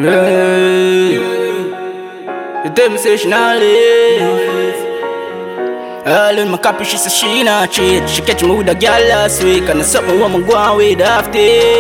You tell me say she not live. All in my copy, she say she not cheat. She catch me with a girl last week, and it's something woman go on with after.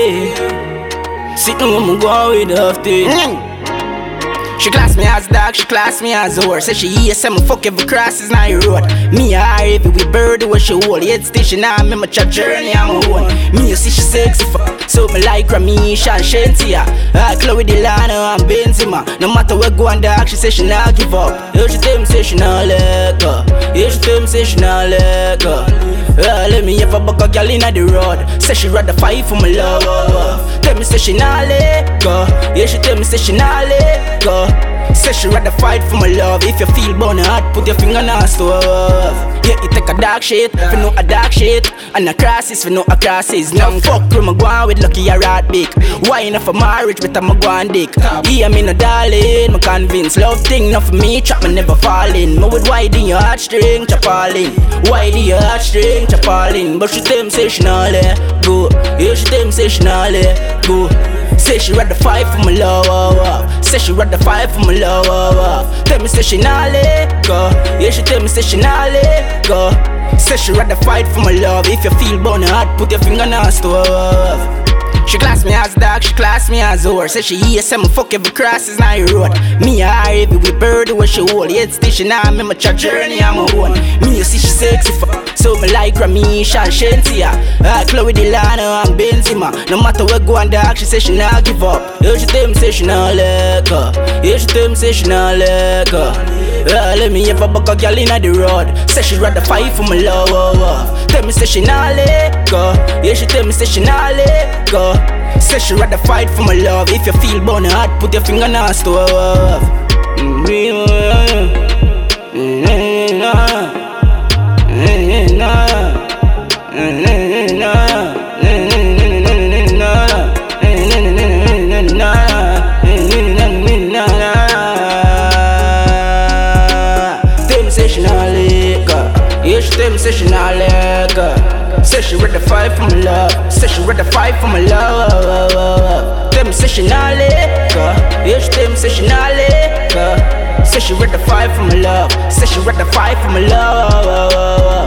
Sitting woman go on with after. She class me as dog, she class me as a horse. Say she hear some fuck every cross is not a road. Me and her every we bird where she hold. Head station now, me my chat journey I'm on. Me you see she sexy fuck, so me like Ramisha and Shentia. Chloe Delano and Benzema. No matter where go and dog, she say she not give up. Yeah, she tell me say she not let go. Yeah, she tell me say she not let go. Let me have a buck a girl inna the road. Say she rather fight for my love. Tell me say she not let go. Yeah, she tell me say she not let go. Say she rather fight for my love. If you feel burning hot, put your finger on the stove. Yeah, you take a dark shit, if you know a dark shit. And a crisis, if you know a crisis. Now fuck with my guan with lucky a rat big. Why enough for marriage, but I'm a guan dick. Yeah, me no darling, me convinced. Love thing, not for me, trap me never falling. Me with wide in your heartstring, chop all in. Wide in your heartstring, chop all in. But she tell me say she not let go. Yeah, she tell me say she not let go. Say she rather fight for my love. Say she rather fight for my love. Tell me say she not let go. Yeah, she tell me say she not let go. Say she rather fight for my love. If you feel burning hot, put your finger on the stove. She class me as dog, she class me as horse. Say she hear some fuck every cross is not a road. Me and her every we bird where she hold. Head station now, me my chat journey I'm on. Me you see she sexy fuck, so me like Ramisha and Shentia. Chloe Delano and Benzema. No matter where go and dog, she say she not give up. Yeah, she tell me say she not let go. Yeah, she tell me say she not let go. Let me have a buck a girl inna the road. Say she rather fight for my love. Tell me say she not let go. Yeah, she tell me say she not let go. Say she rather fight for my love. If you feel burning hot, put your finger on the stove. Tell me say she not let go. Yeah, she tell me say she not let go. Say she rather fight for my love. Say she rather fight for my love. Tell me say she not let go. Yeah, she tell me say she not let go. Say she rather fight for my love. Say she rather fight for my love.